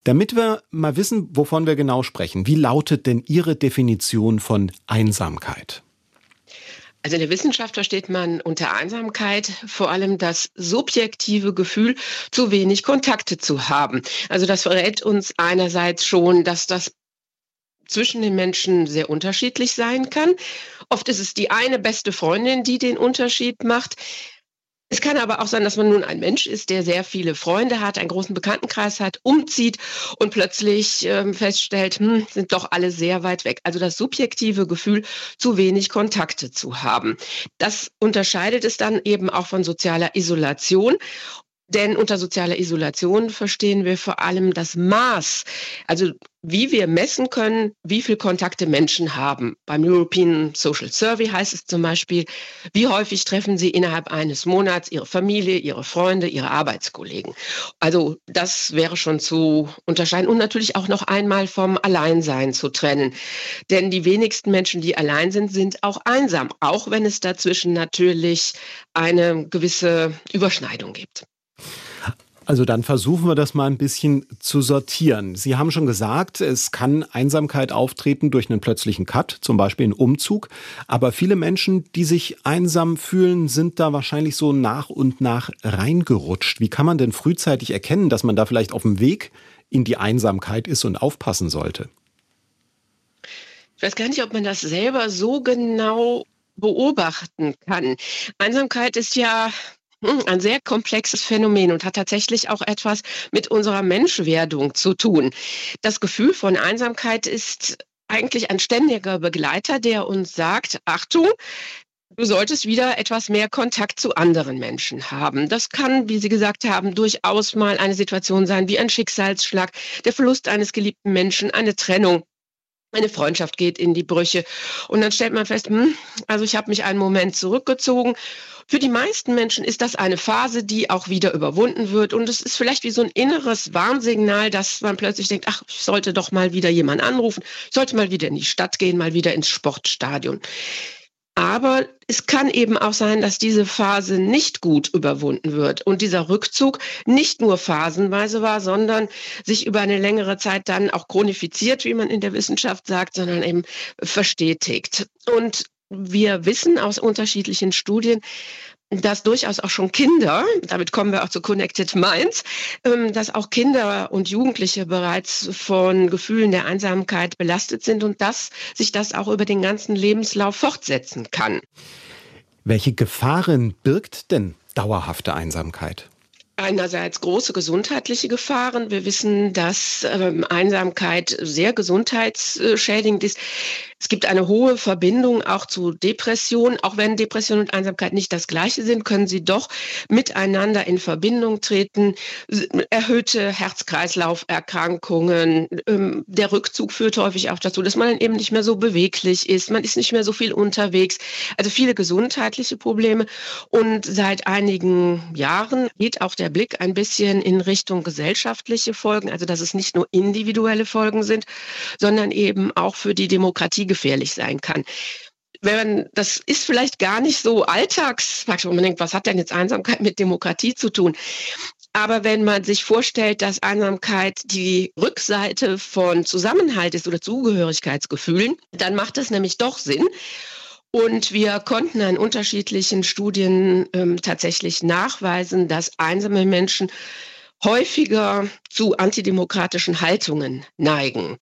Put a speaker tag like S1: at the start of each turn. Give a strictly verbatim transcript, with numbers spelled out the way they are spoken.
S1: Damit wir mal wissen, wovon wir genau sprechen, wie lautet denn Ihre Definition von Einsamkeit?
S2: Also in der Wissenschaft versteht man unter Einsamkeit vor allem das subjektive Gefühl, zu wenig Kontakte zu haben. Also das verrät uns einerseits schon, dass das zwischen den Menschen sehr unterschiedlich sein kann. Oft ist es die eine beste Freundin, die den Unterschied macht. Es kann aber auch sein, dass man nun ein Mensch ist, der sehr viele Freunde hat, einen großen Bekanntenkreis hat, umzieht und plötzlich ähm, feststellt, hm, sind doch alle sehr weit weg. Also das subjektive Gefühl, zu wenig Kontakte zu haben. Das unterscheidet es dann eben auch von sozialer Isolation. Denn unter sozialer Isolation verstehen wir vor allem das Maß, also wie wir messen können, wie viel Kontakte Menschen haben. Beim European Social Survey heißt es zum Beispiel, wie häufig treffen Sie innerhalb eines Monats Ihre Familie, Ihre Freunde, Ihre Arbeitskollegen. Also das wäre schon zu unterscheiden und natürlich auch noch einmal vom Alleinsein zu trennen. Denn die wenigsten Menschen, die allein sind, sind auch einsam, auch wenn es dazwischen natürlich eine gewisse Überschneidung gibt.
S1: Also dann versuchen wir das mal ein bisschen zu sortieren. Sie haben schon gesagt, es kann Einsamkeit auftreten durch einen plötzlichen Cut, zum Beispiel einen Umzug. Aber viele Menschen, die sich einsam fühlen, sind da wahrscheinlich so nach und nach reingerutscht. Wie kann man denn frühzeitig erkennen, dass man da vielleicht auf dem Weg in die Einsamkeit ist und aufpassen sollte?
S2: Ich weiß gar nicht, ob man das selber so genau beobachten kann. Einsamkeit ist ja hm, ein sehr komplexes Phänomen und hat tatsächlich auch etwas mit unserer Menschwerdung zu tun. Das Gefühl von Einsamkeit ist eigentlich ein ständiger Begleiter, der uns sagt, Achtung, du solltest wieder etwas mehr Kontakt zu anderen Menschen haben. Das kann, wie Sie gesagt haben, durchaus mal eine Situation sein wie ein Schicksalsschlag, der Verlust eines geliebten Menschen, eine Trennung. Eine Freundschaft geht in die Brüche. Und dann stellt man fest, hm, also ich habe mich einen Moment zurückgezogen. Für die meisten Menschen ist das eine Phase, die auch wieder überwunden wird. Und es ist vielleicht wie so ein inneres Warnsignal, dass man plötzlich denkt, ach, ich sollte doch mal wieder jemanden anrufen, ich sollte mal wieder in die Stadt gehen, mal wieder ins Sportstadion. Aber es kann eben auch sein, dass diese Phase nicht gut überwunden wird und dieser Rückzug nicht nur phasenweise war, sondern sich über eine längere Zeit dann auch chronifiziert, wie man in der Wissenschaft sagt, sondern eben verstetigt. Und wir wissen aus unterschiedlichen Studien, dass durchaus auch schon Kinder, damit kommen wir auch zu Connected Minds, ähm, dass auch Kinder und Jugendliche bereits von Gefühlen der Einsamkeit belastet sind und dass sich das auch über den ganzen Lebenslauf fortsetzen kann.
S1: Welche Gefahren birgt denn dauerhafte Einsamkeit?
S2: Einerseits große gesundheitliche Gefahren. Wir wissen, dass ähm, Einsamkeit sehr gesundheitsschädigend ist. Es gibt eine hohe Verbindung auch zu Depressionen. Auch wenn Depression und Einsamkeit nicht das Gleiche sind, können sie doch miteinander in Verbindung treten. Erhöhte Herz-Kreislauf-Erkrankungen. Ähm, der Rückzug führt häufig auch dazu, dass man eben nicht mehr so beweglich ist. Man ist nicht mehr so viel unterwegs. Also viele gesundheitliche Probleme. Und seit einigen Jahren geht auch der Blick ein bisschen in Richtung gesellschaftliche Folgen, also dass es nicht nur individuelle Folgen sind, sondern eben auch für die Demokratie gefährlich sein kann. Wenn man, das ist vielleicht gar nicht so alltagsfaktisch, wo man denkt, was hat denn jetzt Einsamkeit mit Demokratie zu tun? Aber wenn man sich vorstellt, dass Einsamkeit die Rückseite von Zusammenhalt ist oder Zugehörigkeitsgefühlen, dann macht es nämlich doch Sinn. Und wir konnten an unterschiedlichen Studien ähm, tatsächlich nachweisen, dass einsame Menschen häufiger zu antidemokratischen Haltungen neigen.